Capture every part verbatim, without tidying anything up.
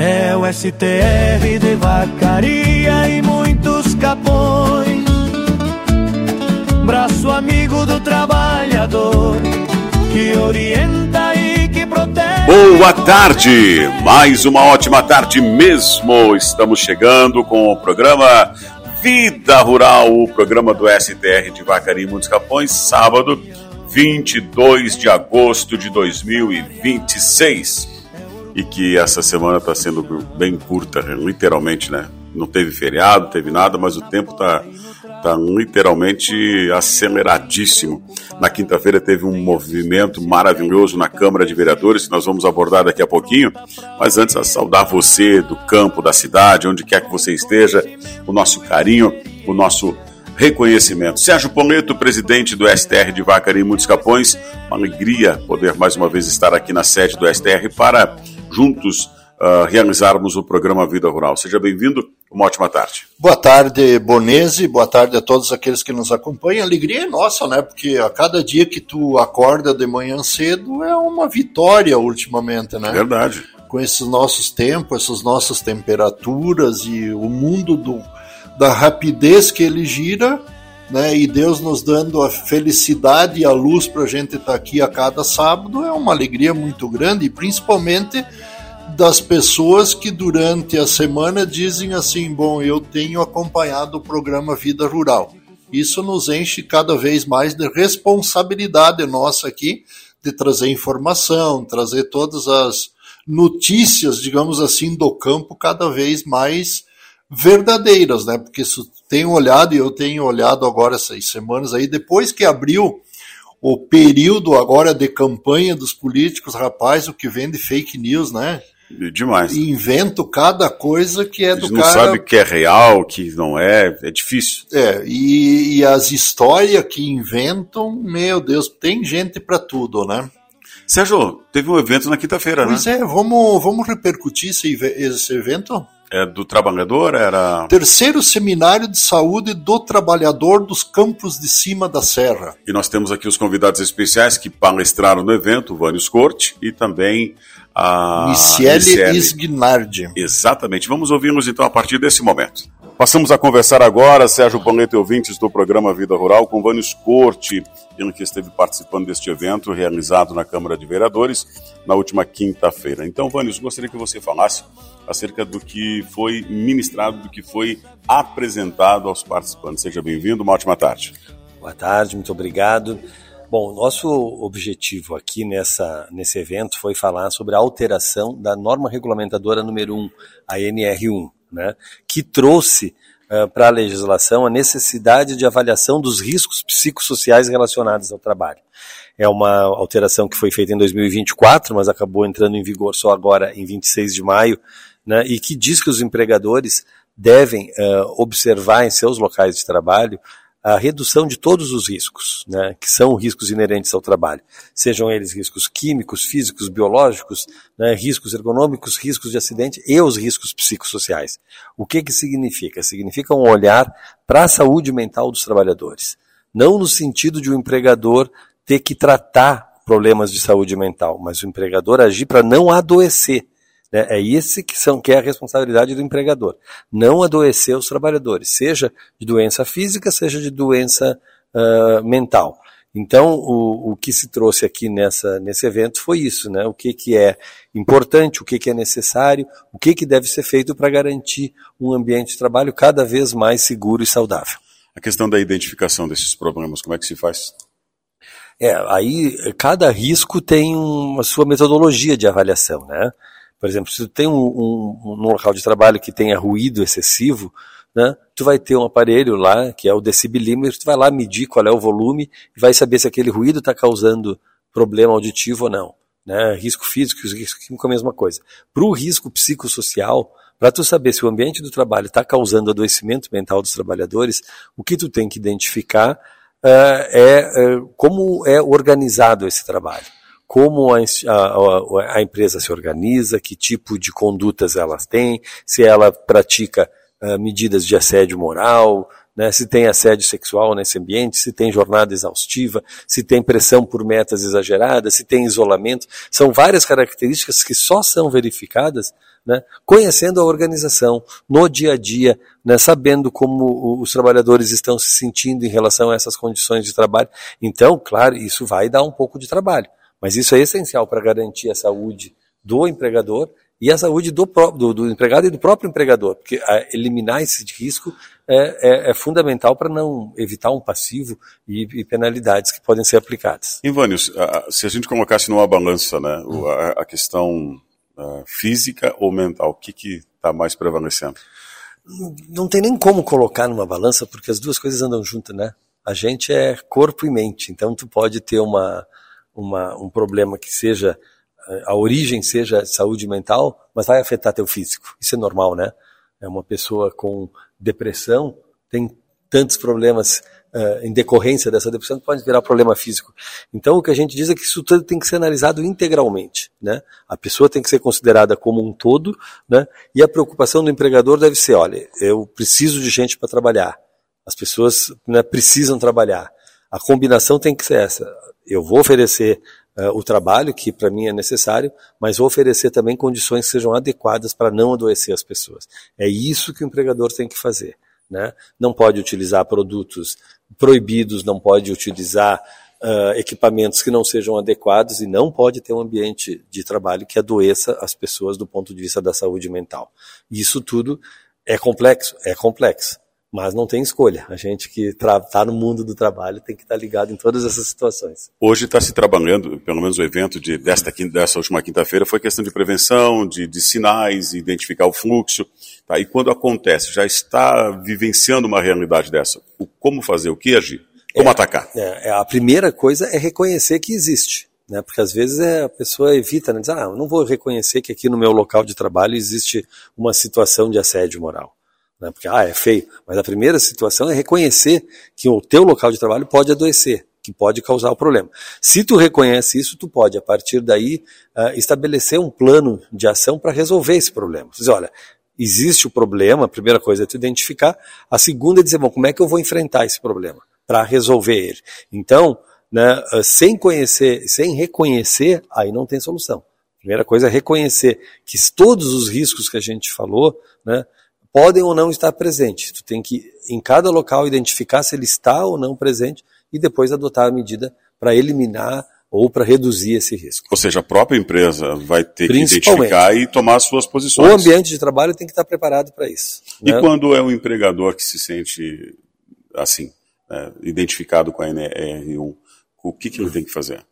É o S T R de Vacaria e muitos capões, braço amigo do trabalhador, que orienta e que protege. Boa tarde, mais uma ótima tarde mesmo. Estamos chegando com o programa Vida Rural, o programa do S T R de Vacaria e muitos capões, sábado, vinte e dois de agosto de dois mil e vinte e seis. E que essa semana está sendo bem curta, literalmente, né? Não teve feriado, não teve nada, mas o tempo está tá literalmente aceleradíssimo. Na quinta-feira teve um movimento maravilhoso na Câmara de Vereadores, que nós vamos abordar daqui a pouquinho. Mas antes, a saudar você do campo, da cidade, onde quer que você esteja, o nosso carinho, o nosso reconhecimento. Sérgio Poleto, presidente do S T R de Vacaria e muitos capões, uma alegria poder mais uma vez estar aqui na sede do S T R para juntos uh, realizarmos o programa Vida Rural. Seja bem-vindo, uma ótima tarde. Boa tarde, Bonese, boa tarde a todos aqueles que nos acompanham. A alegria é nossa, né? Porque a cada dia que tu acorda de manhã cedo é uma vitória ultimamente, né? Verdade. Com esses nossos tempos, essas nossas temperaturas e o mundo do, da rapidez que ele gira, né? E Deus nos dando a felicidade e a luz para a gente estar aqui a cada sábado, é uma alegria muito grande, e principalmente das pessoas que durante a semana dizem assim: bom, eu tenho acompanhado o programa Vida Rural. Isso nos enche cada vez mais de responsabilidade nossa aqui, de trazer informação, trazer todas as notícias, digamos assim, do campo cada vez mais verdadeiras, né? Porque isso tenho olhado, e eu tenho olhado agora essas semanas aí, depois que abriu o período agora de campanha dos políticos, rapaz, o que vem de fake news, né? Demais. Invento cada coisa que é Eles do não cara... não sabe que é real, que não é, é difícil. É, e, e as histórias que inventam, meu Deus, tem gente para tudo, né? Sérgio, teve um evento na quinta-feira, pois né? Pois é, vamos, vamos repercutir esse, esse evento? É do trabalhador, era... Terceiro Seminário de Saúde do Trabalhador dos Campos de Cima da Serra. E nós temos aqui os convidados especiais que palestraram no evento, o Vânios Corte e também a... Michele Isgnardi. Exatamente. Vamos ouvi-los então a partir desse momento. Passamos a conversar agora, Sérgio Poleto e ouvintes do programa Vida Rural, com Vânios Corte, ele que esteve participando deste evento realizado na Câmara de Vereadores na última quinta-feira. Então, Vânios, gostaria que você falasse acerca do que foi ministrado, do que foi apresentado aos participantes. Seja bem-vindo, uma ótima tarde. Boa tarde, muito obrigado. Bom, nosso objetivo aqui nessa, nesse evento foi falar sobre a alteração da norma regulamentadora número um, a N R um, né, que trouxe uh, para a legislação a necessidade de avaliação dos riscos psicossociais relacionados ao trabalho. É uma alteração que foi feita em dois mil e vinte e quatro, mas acabou entrando em vigor só agora em vinte e seis de maio, né, e que diz que os empregadores devem uh, observar em seus locais de trabalho a redução de todos os riscos, né, que são riscos inerentes ao trabalho, sejam eles riscos químicos, físicos, biológicos, né, riscos ergonômicos, riscos de acidente e os riscos psicossociais. O que que significa? Significa um olhar para a saúde mental dos trabalhadores, não no sentido de o um empregador ter que tratar problemas de saúde mental, mas o empregador agir para não adoecer. É esse que, são, que é a responsabilidade do empregador, não adoecer os trabalhadores, seja de doença física, seja de doença uh, mental. Então, o, o que se trouxe aqui nessa, nesse evento foi isso, né? O que, que é importante, o que, que é necessário, o que, que deve ser feito para garantir um ambiente de trabalho cada vez mais seguro e saudável. A questão da identificação desses problemas, como é que se faz? É, aí cada risco tem uma sua metodologia de avaliação, né? Por exemplo, se tu tem um, um, um local de trabalho que tenha ruído excessivo, né, tu vai ter um aparelho lá, que é o decibilímetro, tu vai lá medir qual é o volume e vai saber se aquele ruído está causando problema auditivo ou não. Né? Risco físico, risco químico é a mesma coisa. Para o risco psicossocial, para tu saber se o ambiente do trabalho está causando adoecimento mental dos trabalhadores, o que tu tem que identificar uh, é uh, como é organizado esse trabalho. Como a, a, a empresa se organiza, que tipo de condutas elas têm, se ela pratica uh, medidas de assédio moral, né, se tem assédio sexual nesse ambiente, se tem jornada exaustiva, se tem pressão por metas exageradas, se tem isolamento. São várias características que só são verificadas, né, conhecendo a organização, no dia a dia, né, sabendo como os trabalhadores estão se sentindo em relação a essas condições de trabalho. Então, claro, isso vai dar um pouco de trabalho, mas isso é essencial para garantir a saúde do empregador e a saúde do, do, do empregado e do próprio empregador, porque a, eliminar esse risco é, é, é fundamental para não evitar um passivo e, e penalidades que podem ser aplicadas. Ivânios, se a gente colocasse numa balança, né, hum. a, a questão uh, física ou mental, o que está mais prevalecendo? Não, não tem nem como colocar numa balança, porque as duas coisas andam juntas, né? A gente é corpo e mente, então tu pode ter uma, uma, um problema que seja a origem seja saúde mental, mas vai afetar teu físico. Isso é normal, né? É uma pessoa com depressão, tem tantos problemas uh, em decorrência dessa depressão que pode virar problema físico. Então o que a gente diz é que isso tudo tem que ser analisado integralmente, né? A pessoa tem que ser considerada como um todo, né? E a preocupação do empregador deve ser, olha, eu preciso de gente para trabalhar. As pessoas, né, precisam trabalhar. A combinação tem que ser essa. Eu vou oferecer Uh, o trabalho, que para mim é necessário, mas vou oferecer também condições que sejam adequadas para não adoecer as pessoas. É isso que o empregador tem que fazer, né? Não pode utilizar produtos proibidos, não pode utilizar uh, equipamentos que não sejam adequados e não pode ter um ambiente de trabalho que adoeça as pessoas do ponto de vista da saúde mental. Isso tudo é complexo, é complexo. Mas não tem escolha. A gente que está no mundo do trabalho tem que estar tá ligado em todas essas situações. Hoje está se trabalhando, pelo menos o evento de, desta, dessa última quinta-feira, foi questão de prevenção, de, de sinais, identificar o fluxo. Tá? E quando acontece, já está vivenciando uma realidade dessa, o, como fazer, o que agir, como é, atacar? É, a primeira coisa é reconhecer que existe. Né? Porque às vezes é, a pessoa evita, né? Diz, ah, eu não vou reconhecer que aqui no meu local de trabalho existe uma situação de assédio moral. Porque, ah, é feio. Mas a primeira situação é reconhecer que o teu local de trabalho pode adoecer, que pode causar o problema. Se tu reconhece isso, tu pode, a partir daí, uh, estabelecer um plano de ação para resolver esse problema. Você diz, olha, existe o problema, a primeira coisa é tu identificar, a segunda é dizer, bom, como é que eu vou enfrentar esse problema para resolver ele? Então, né, uh, sem conhecer, sem reconhecer, aí não tem solução. A primeira coisa é reconhecer que todos os riscos que a gente falou, né, podem ou não estar presentes. Tu tem que, em cada local, identificar se ele está ou não presente e depois adotar a medida para eliminar ou para reduzir esse risco. Ou seja, a própria empresa vai ter que identificar e tomar as suas posições. O ambiente de trabalho tem que estar preparado para isso. E né? Quando é um empregador que se sente, assim, é, identificado com a N R um, o que, que ele tem que fazer?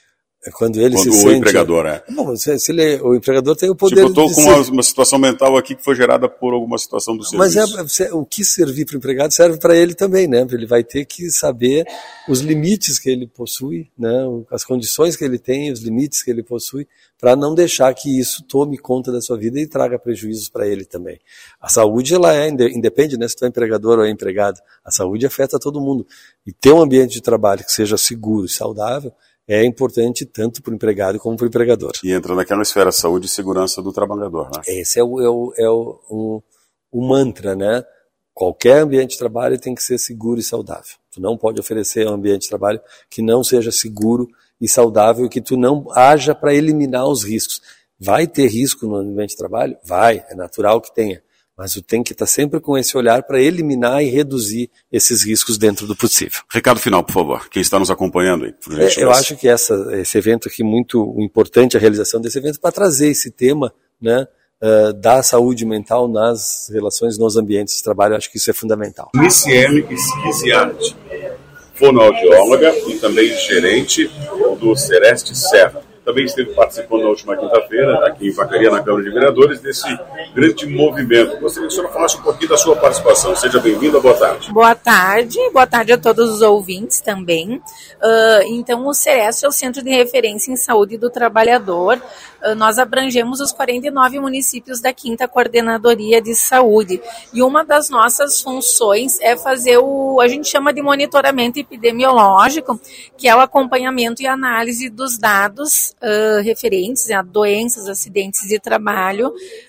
Quando ele Quando se o sente... empregador é. Bom, se, se ele, o empregador tem o poder tipo, eu estou de com ser... uma, uma situação mental aqui que foi gerada por alguma situação do serviço. Mas é, o que servir para o empregado serve para ele também, né? Ele vai ter que saber os limites que ele possui, né? As condições que ele tem, os limites que ele possui, para não deixar que isso tome conta da sua vida e traga prejuízos para ele também. A saúde, ela é, independe, né? Se tu é empregador ou é empregado, a saúde afeta todo mundo. E ter um ambiente de trabalho que seja seguro e saudável é importante tanto para o empregado como para o empregador. E entra naquela esfera saúde e segurança do trabalhador, né? Esse é o, é o, é o, o, o mantra, né? Qualquer ambiente de trabalho tem que ser seguro e saudável. Tu não pode oferecer um ambiente de trabalho que não seja seguro e saudável e que tu não haja para eliminar os riscos. Vai ter risco no ambiente de trabalho? Vai, é natural que tenha. Mas tu tem que estar sempre com esse olhar para eliminar e reduzir esses riscos dentro do possível. Recado final, por favor. Quem está nos acompanhando aí, por gentileza. É, eu acho que essa, esse evento aqui, muito importante a realização desse evento, para trazer esse tema, né, uh, da saúde mental nas relações, nos ambientes de trabalho. Eu acho que isso é fundamental. Miciele Schisiardi, fonoaudióloga e também gerente do Sereste Serra. Também esteve participando na última quinta-feira, aqui em Vacaria, na Câmara de Vereadores, desse grande movimento. Gostaria que a senhora falasse um pouquinho da sua participação. Seja bem-vinda, boa tarde. Boa tarde, boa tarde a todos os ouvintes também. Uh, então, o CEREST é o Centro de Referência em Saúde do Trabalhador. Uh, nós abrangemos os quarenta e nove municípios da quinta Coordenadoria de Saúde. E uma das nossas funções é fazer o, a gente chama de monitoramento epidemiológico, que é o acompanhamento e análise dos dados Uh, referentes a doenças, acidentes de trabalho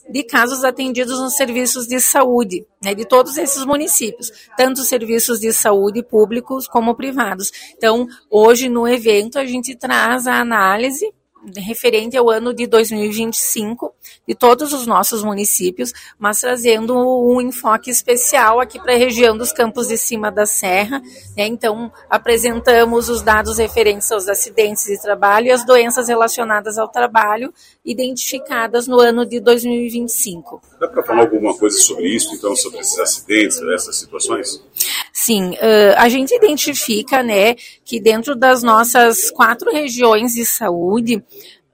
de casos atendidos nos serviços de saúde, né, de todos esses municípios, tanto serviços de saúde públicos como privados. Então, hoje no evento a gente traz a análise referente ao ano de dois mil e vinte e cinco de todos os nossos municípios, mas trazendo um enfoque especial aqui para a região dos Campos de Cima da Serra, né? Então, apresentamos os dados referentes aos acidentes de trabalho e as doenças relacionadas ao trabalho identificadas no ano de dois mil e vinte e cinco. Dá para falar alguma coisa sobre isso, então, sobre esses acidentes, essas situações? Sim, uh, a gente identifica, né, que dentro das nossas quatro regiões de saúde,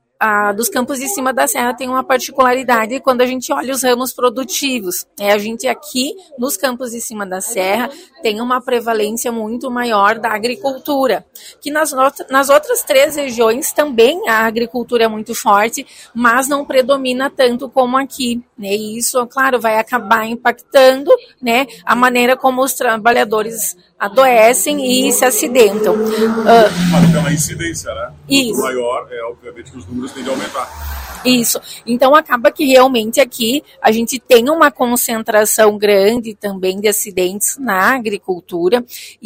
a dos Campos de Cima da Serra tem uma particularidade quando a gente olha os ramos produtivos. É, a gente aqui, nos Campos de Cima da Serra, tem uma prevalência muito maior da agricultura, que nas, nas outras três regiões também a agricultura é muito forte, mas não predomina tanto como aqui, né? E isso, claro, vai acabar impactando, né, a maneira como os trabalhadores adoecem e se acidentam. Uh, então a incidência, né? Isso. Muito maior, é obviamente que os números tendem a aumentar. Isso. Então acaba que realmente aqui a gente tem uma concentração grande também de acidentes na agricultura,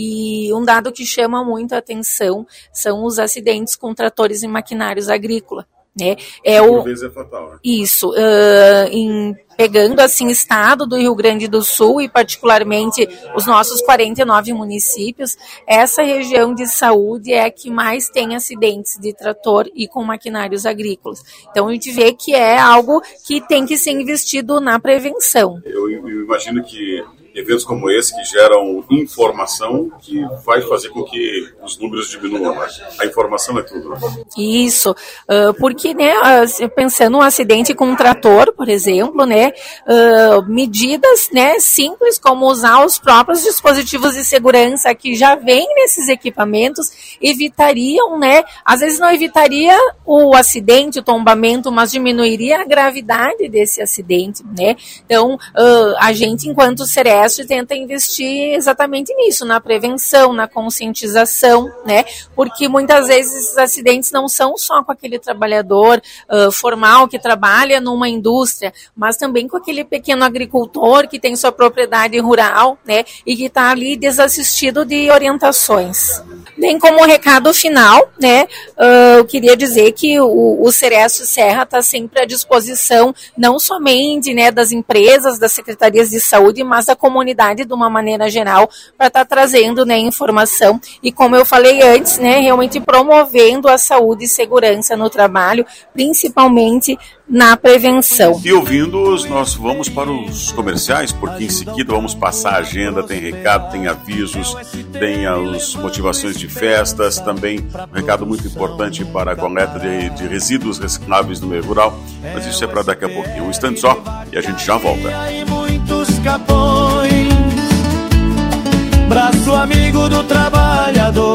e um dado que chama muito a atenção são os acidentes com tratores e maquinários agrícolas. Né? É Por o... vezes é fatal, né? Isso. Uh, em... Pegando assim o estado do Rio Grande do Sul e particularmente os nossos quarenta e nove municípios, essa região de saúde é a que mais tem acidentes de trator e com maquinários agrícolas. Então a gente vê que é algo que tem que ser investido na prevenção. Eu, eu imagino que eventos como esse que geram informação que vai fazer com que os números diminuam. Né? A informação é tudo. Né? Isso, uh, porque, né, uh, pensando um acidente com um trator, por exemplo, né, uh, medidas, né, simples como usar os próprios dispositivos de segurança que já vêm nesses equipamentos evitariam, né, às vezes não evitaria o acidente, o tombamento, mas diminuiria a gravidade desse acidente, né. Então, uh, a gente, enquanto Seresta, tenta investir exatamente nisso, na prevenção, na conscientização, né? Porque muitas vezes esses acidentes não são só com aquele trabalhador uh, formal que trabalha numa indústria, mas também com aquele pequeno agricultor que tem sua propriedade rural, né? E que está ali desassistido de orientações. Bem, como recado final, né? Uh, eu queria dizer que o, o Seresta Serra está sempre à disposição, não somente, né, das empresas, das secretarias de saúde, mas da comunidade de uma maneira geral, para estar tá trazendo, né, informação e, como eu falei antes, né, realmente promovendo a saúde e segurança no trabalho, principalmente na prevenção. E ouvindo-os, nós vamos para os comerciais, porque em seguida vamos passar a agenda, tem recado, tem avisos, tem as motivações de festas, também um recado muito importante para a coleta de, de resíduos recicláveis no meio rural, mas isso é para daqui a pouquinho. Um instante só e a gente já volta. E muitos capões, braço amigo do trabalhador.